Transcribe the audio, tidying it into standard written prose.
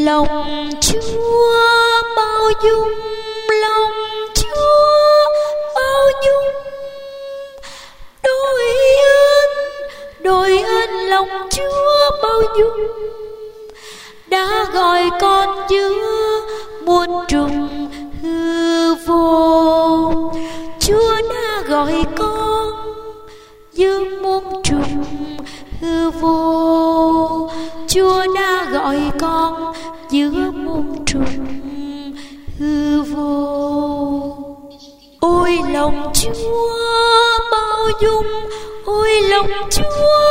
Lòng Chúa bao dung, lòng Chúa bao dung. Đôi ơn lòng Chúa bao dung, đã gọi con giữa muôn trùng hư vô. Chúa đã gọi con giữa muôn trùng hư vô. Chúa đã gọi con giữa muôn trùng hư vô. Ôi lòng Chúa bao dung, ôi lòng Chúa